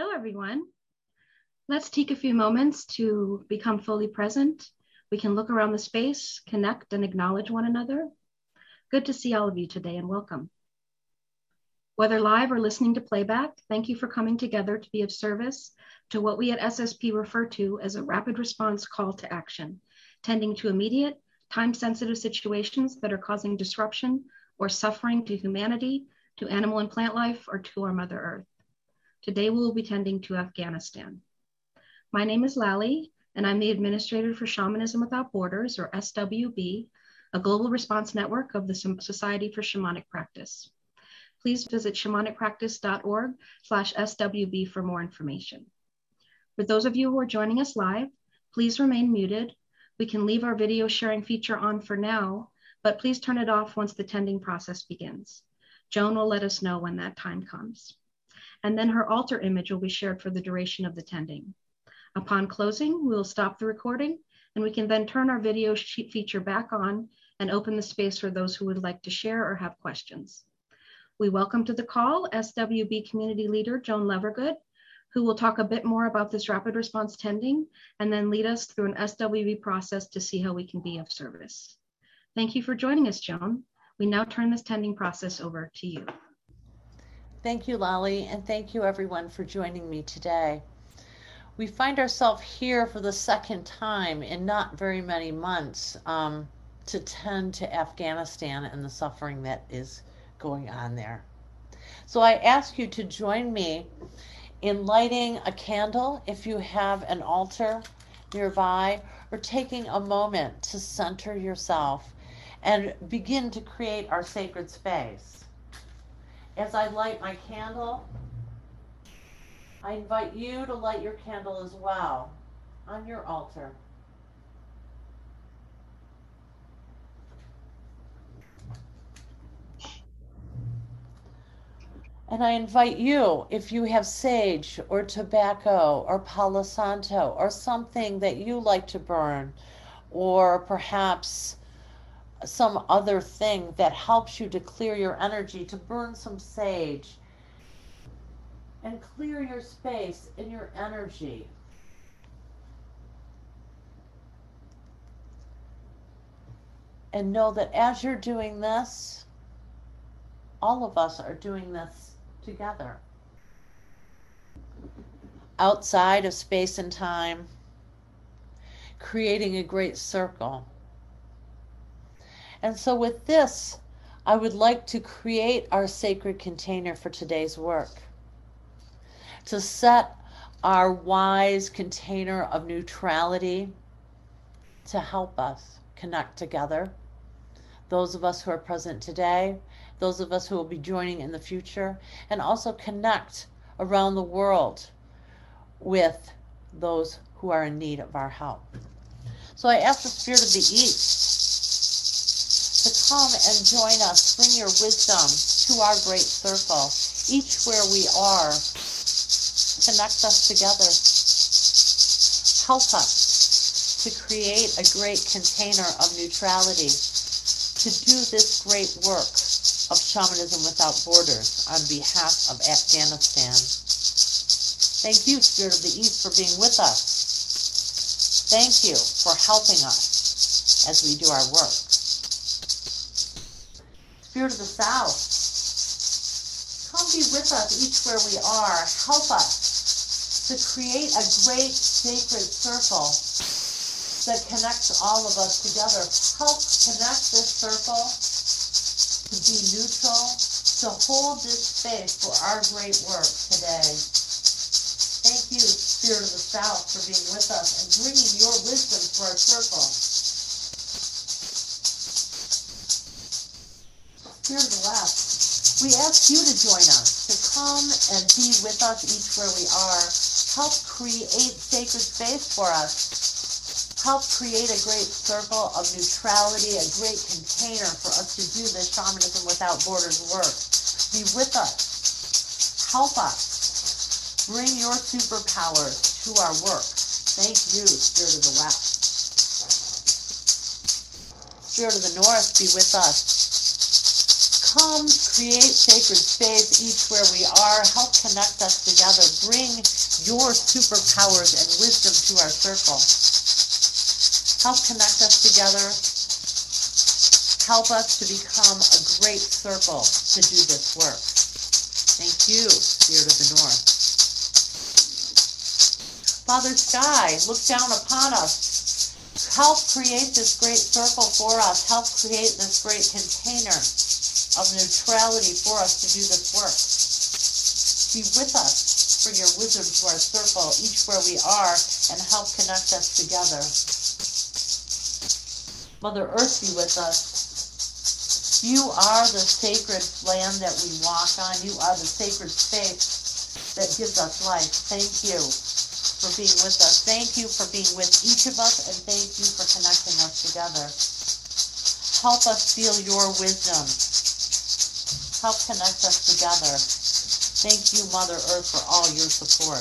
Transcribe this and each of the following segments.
Hello, everyone. Let's take a few moments to become fully present. We can look around the space, connect, and acknowledge one another. Good to see all of you today and welcome. Whether live or listening to playback, thank you for coming together to be of service to what we at SSP refer to as a rapid response call to action, tending to immediate, time-sensitive situations that are causing disruption or suffering to humanity, to animal and plant life, or to our Mother Earth. Today, we will be tending to Afghanistan. My name is Lally, and I'm the Administrator for Shamanism Without Borders, or SWB, a global response network of the Society for Shamanic Practice. Please visit shamanicpractice.org/SWB for more information. For those of you who are joining us live, please remain muted. We can leave our video sharing feature on for now, but please turn it off once the tending process begins. Joan will let us know when that time comes. And then her altar image will be shared for the duration of the tending. Upon closing, we will stop the recording, and we can then turn our video feature back on and open the space for those who would like to share or have questions. We welcome to the call SWB Community Leader Joan Levergood, who will talk a bit more about this rapid response tending and then lead us through an SWB process to see how we can be of service. Thank you for joining us, Joan. We now turn this tending process over to you. Thank you, Lally, and thank you everyone for joining me today. We find ourselves here for the second time in not very many months to tend to Afghanistan and the suffering that is going on there. So I ask you to join me in lighting a candle if you have an altar nearby, or taking a moment to center yourself and begin to create our sacred space. As I light my candle, I invite you to light your candle as well on your altar. And I invite you, if you have sage or tobacco or Palo Santo or something that you like to burn, or perhaps some other thing that helps you to clear your energy, to burn some sage and clear your space and your energy. And know that as you're doing this, all of us are doing this together. Outside of space and time, creating a great circle. And so with this, I would like to create our sacred container for today's work. To set our wise container of neutrality to help us connect together. Those of us who are present today, those of us who will be joining in the future, and also connect around the world with those who are in need of our help. So I ask the Spirit of the East to come and join us, bring your wisdom to our great circle, each where we are. Connect us together. Help us to create a great container of neutrality, to do this great work of Shamanism Without Borders on behalf of Afghanistan. Thank you, Spirit of the East, for being with us. Thank you for helping us as we do our work. Spirit of the South, come be with us each where we are. Help us to create a great sacred circle that connects all of us together. Help connect this circle to be neutral, to hold this space for our great work today. Thank you, Spirit of the South, for being with us and bringing your wisdom to our circle. Spirit of the West, we ask you to join us, to come and be with us each where we are. Help create sacred space for us. Help create a great circle of neutrality, a great container for us to do this Shamanism Without Borders work. Be with us. Help us. Bring your superpowers to our work. Thank you, Spirit of the West. Spirit of the North, be with us. Come create sacred space each where we are. Help connect us together. Bring your superpowers and wisdom to our circle. Help connect us together. Help us to become a great circle to do this work. Thank you, Spirit of the North. Father Sky, look down upon us. Help create this great circle for us. Help create this great container of neutrality for us to do this work. Be with us. Bring your wisdom to our circle, each where we are, and help connect us together. Mother Earth, be with us. You are the sacred land that we walk on. You are the sacred space that gives us life. Thank you for being with us. Thank you for being with each of us, and thank you for connecting us together. Help us feel your wisdom. Help connect us together. Thank you, Mother Earth, for all your support.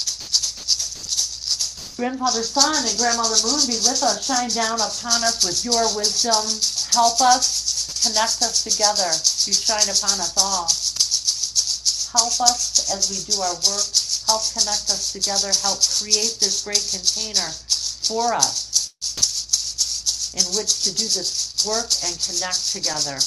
Grandfather Sun and Grandmother Moon, be with us. Shine down upon us with your wisdom. Help us, connect us together. You shine upon us all. Help us as we do our work. Help connect us together. Help create this great container for us in which to do this work and connect together.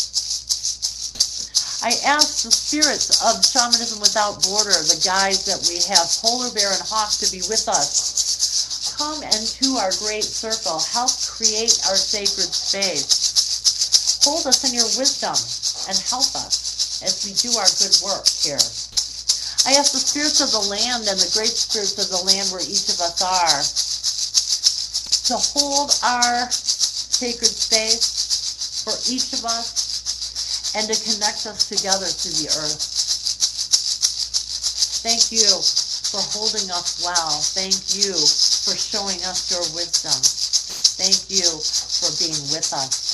I ask the spirits of Shamanism Without Border, the guides that we have, Polar Bear and Hawk, to be with us. Come into our great circle. Help create our sacred space. Hold us in your wisdom and help us as we do our good work here. I ask the spirits of the land and the great spirits of the land where each of us are to hold our sacred space for each of us and to connect us together to the earth. Thank you for holding us well. Thank you for showing us your wisdom. Thank you for being with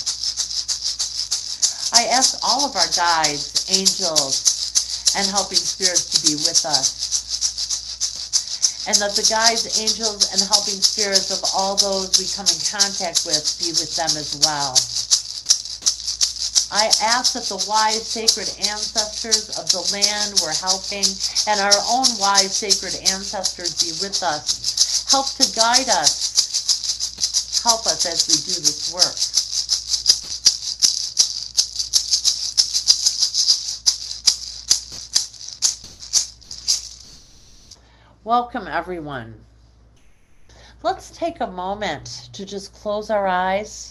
us. I ask all of our guides, angels, and helping spirits to be with us. And that the guides, angels, and helping spirits of all those we come in contact with be with them as well. I ask that the wise, sacred ancestors of the land we're helping and our own wise, sacred ancestors be with us. Help to guide us. Help us as we do this work. Welcome, everyone. Let's take a moment to just close our eyes.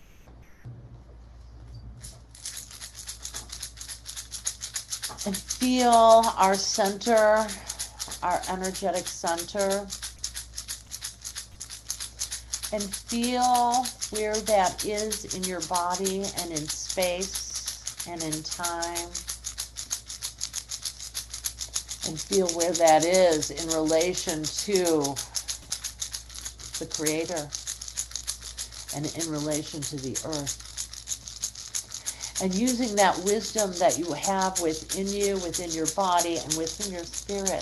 And feel our center, our energetic center. And feel where that is in your body and in space and in time. And feel where that is in relation to the Creator and in relation to the earth. And using that wisdom that you have within you, within your body, and within your spirit,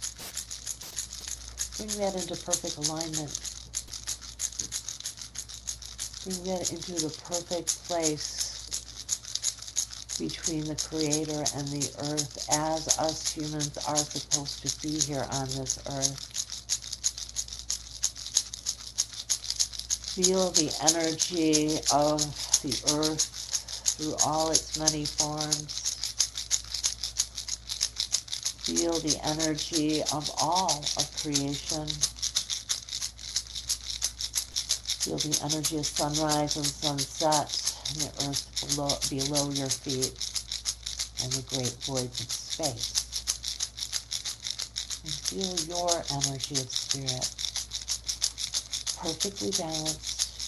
bring that into perfect alignment. Bring that into the perfect place between the Creator and the earth, as us humans are supposed to be here on this earth. Feel the energy of the earth through all its many forms. Feel the energy of all of creation. Feel the energy of sunrise and sunset and the earth below your feet and the great voids of space. And feel your energy of spirit, perfectly balanced,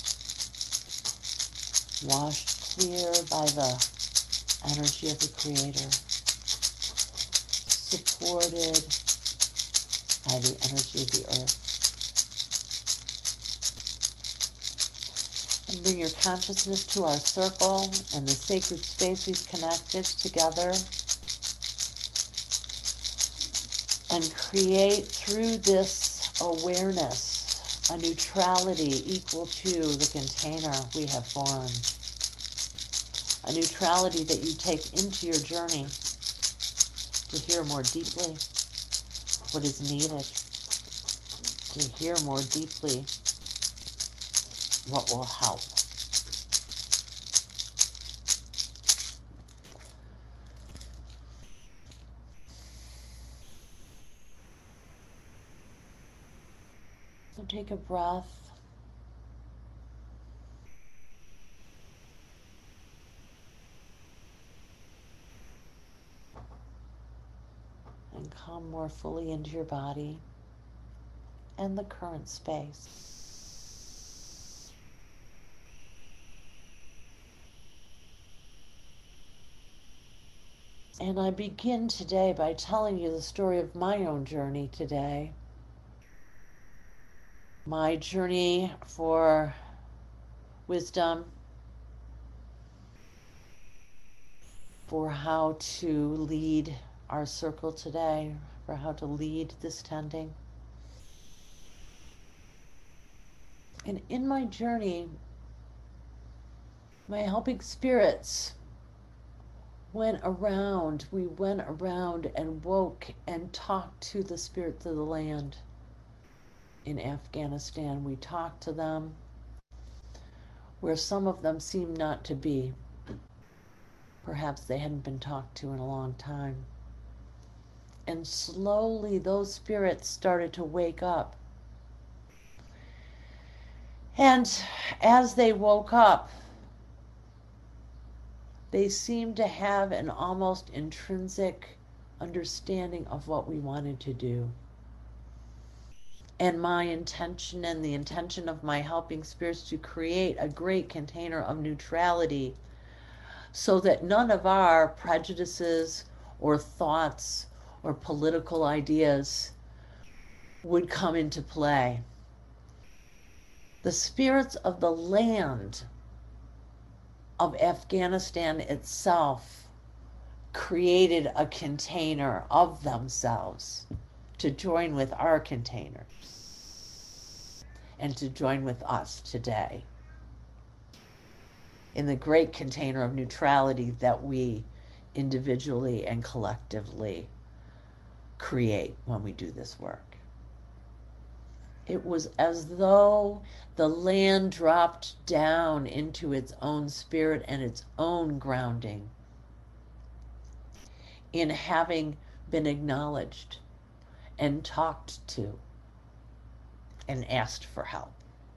washed clear by the energy of the Creator, supported by the energy of the earth. And bring your consciousness to our circle and the sacred space we've connected together. And create through this awareness a neutrality equal to the container we have formed. a neutrality that you take into your journey to hear more deeply what is needed, to hear more deeply what will help. So take a breath. And come more fully into your body and the current space. And I begin today by telling you the story of my own journey today. My journey for wisdom, for how to lead our circle today, for how to lead this tending. And in my journey, my helping spirits we went around and woke and talked to the spirits of the land. In Afghanistan, we talked to them where some of them seemed not to be. Perhaps they hadn't been talked to in a long time. And slowly those spirits started to wake up. And as they woke up, they seemed to have an almost intrinsic understanding of what we wanted to do. And my intention and the intention of my helping spirits to create a great container of neutrality so that none of our prejudices or thoughts or political ideas would come into play. The spirits of the land of Afghanistan itself created a container of themselves to join with our container and to join with us today in the great container of neutrality that we individually and collectively create when we do this work. It was as though the land dropped down into its own spirit and its own grounding in having been acknowledged and talked to and asked for help.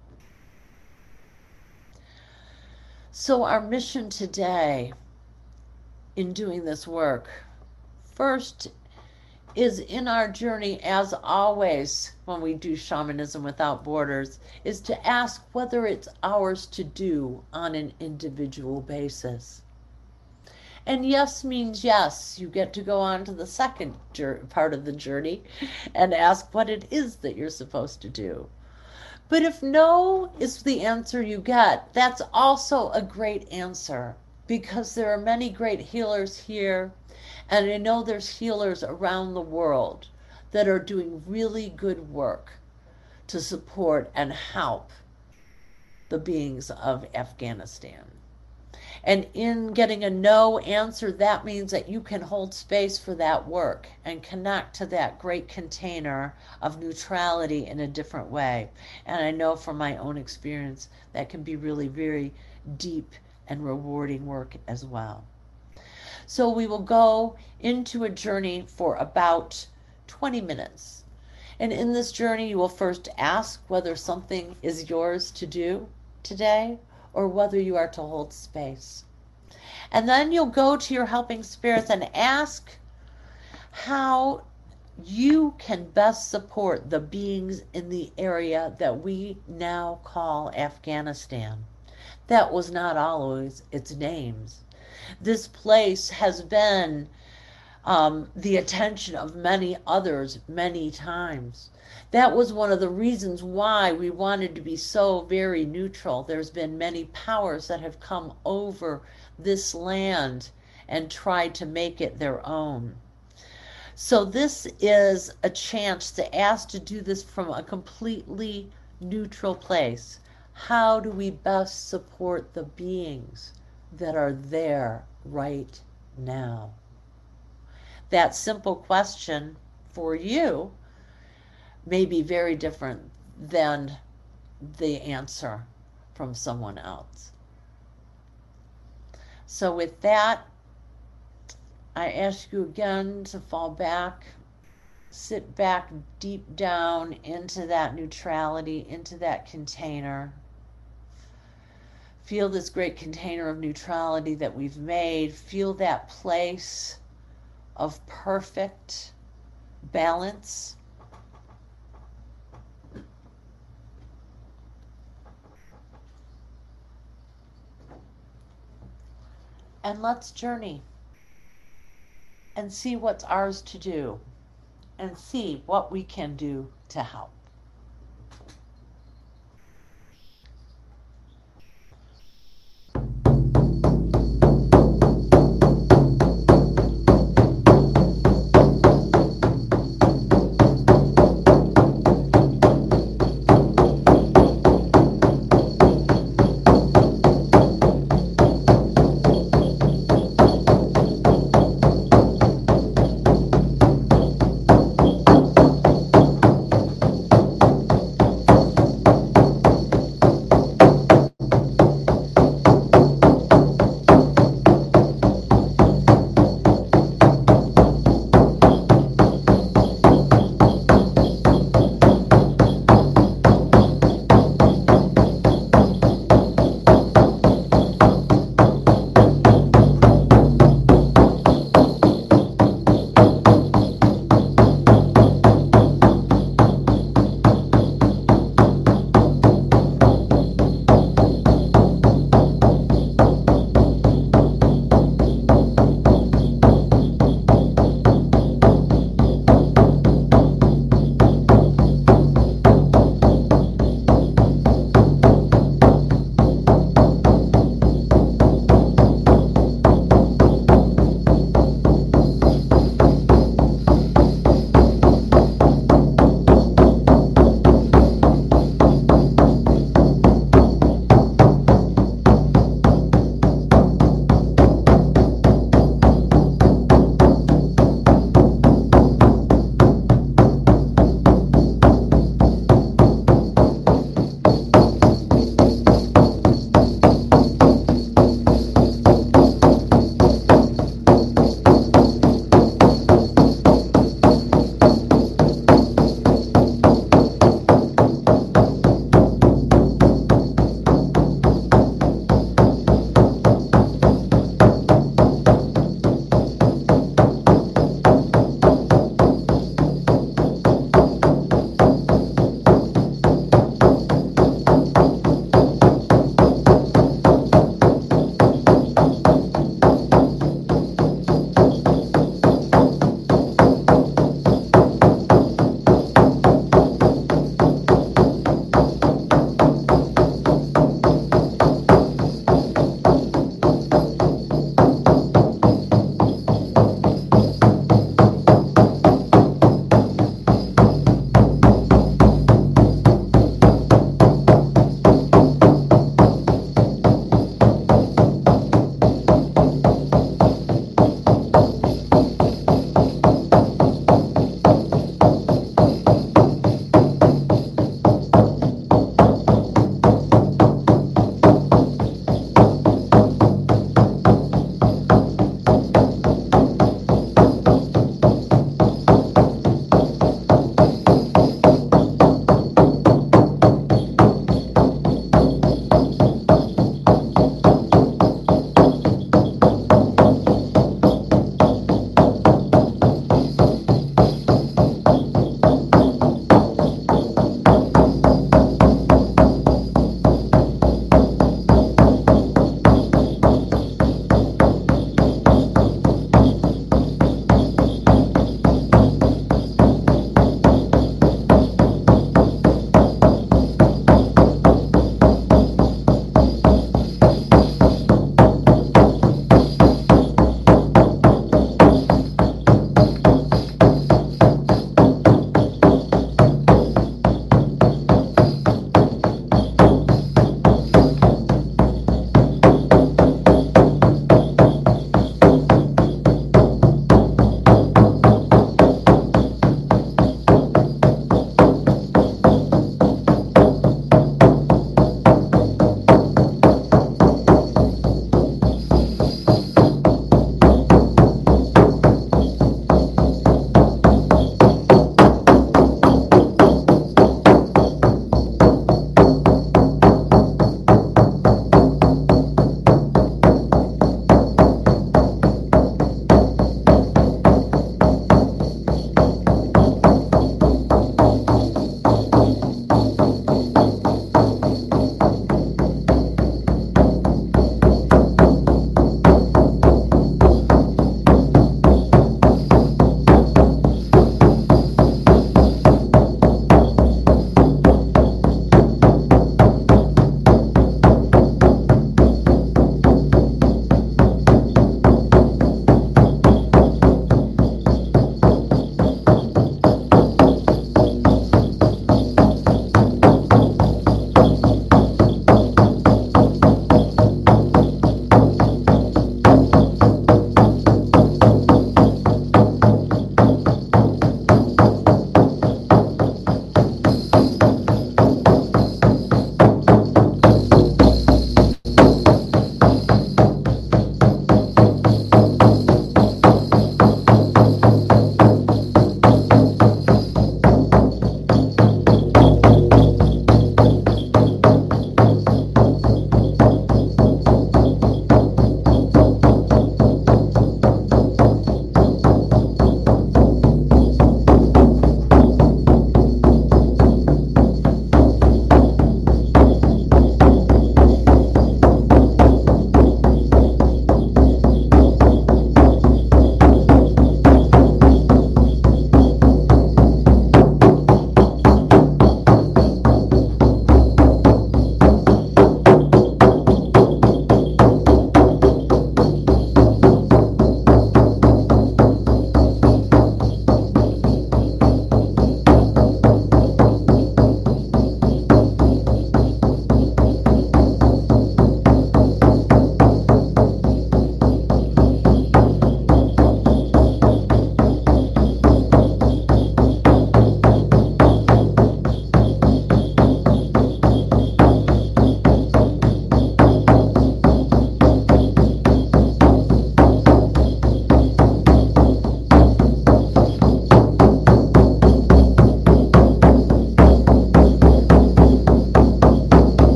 So our mission today in doing this work, first, is in our journey, as always, when we do Shamanism Without Borders, is to ask whether it's ours to do on an individual basis. And yes means yes. You get to go on to the second part of the journey and ask what it is that you're supposed to do. But if no is the answer you get, that's also a great answer, because there are many great healers here, and I know there's healers around the world that are doing really good work to support and help the beings of Afghanistan. And in getting a no answer, that means that you can hold space for that work and connect to that great container of neutrality in a different way. And I know from my own experience that can be really very deep and rewarding work as well. So we will go into a journey for about 20 minutes. And in this journey, you will first ask whether something is yours to do today or whether you are to hold space. And then you'll go to your helping spirits and ask how you can best support the beings in the area that we now call Afghanistan. That was not always its names. This place has been the attention of many others many times. That was one of the reasons why we wanted to be so very neutral. There's been many powers that have come over this land and tried to make it their own. So this is a chance to ask to do this from a completely neutral place. How do we best support the beings that are there right now? That simple question for you may be very different than the answer from someone else. So with that, I ask you again to fall back, sit back deep down into that neutrality, into that container. Feel this great container of neutrality that we've made. Feel that place of perfect balance. And let's journey and see what's ours to do and see what we can do to help.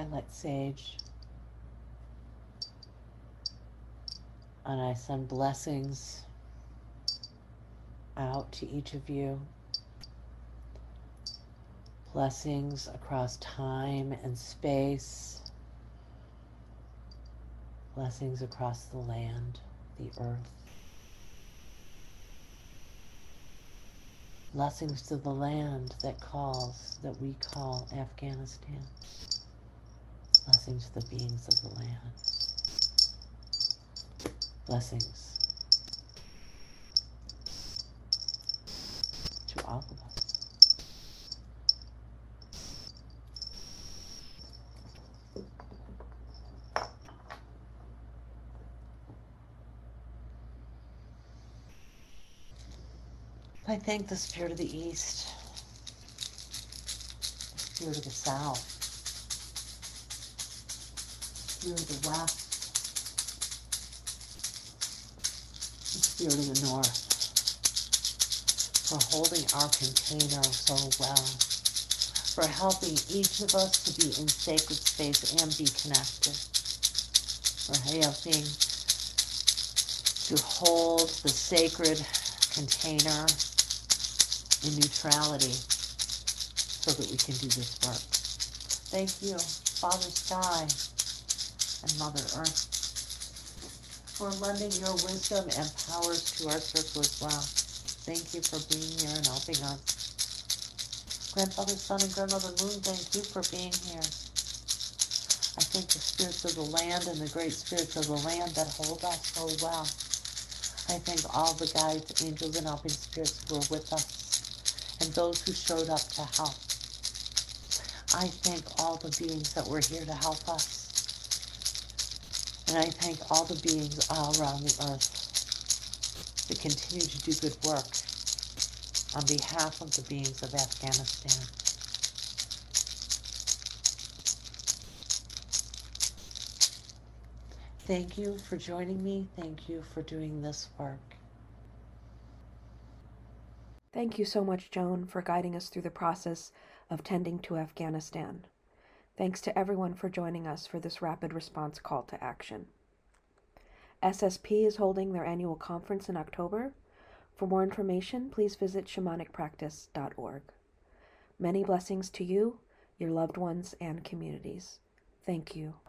Twilight Sage. And I send blessings out to each of you. Blessings across time and space. Blessings across the land, the earth. Blessings to the land that we call Afghanistan. Blessings to the beings of the land. Blessings to all of us. I thank the spirit of the East, the spirit of the South, the spirit of the West, the spirit of the North, for holding our container so well, for helping each of us to be in sacred space and be connected, for helping to hold the sacred container in neutrality so that we can do this work. Thank you, Father Sky and Mother Earth, for lending your wisdom and powers to our circle as well. Thank you for being here and helping us. Grandfather Sun and Grandmother Moon, thank you for being here. I thank the spirits of the land and the great spirits of the land that hold us so well. I thank all the guides, angels, and helping spirits who are with us and those who showed up to help. I thank all the beings that were here to help us. And I thank all the beings all around the earth that continue to do good work on behalf of the beings of Afghanistan. Thank you for joining me. Thank you for doing this work. Thank you so much, Joan, for guiding us through the process of tending to Afghanistan. Thanks to everyone for joining us for this rapid response call to action. SSP is holding their annual conference in October. For more information, please visit shamanicpractice.org. Many blessings to you, your loved ones, and communities. Thank you.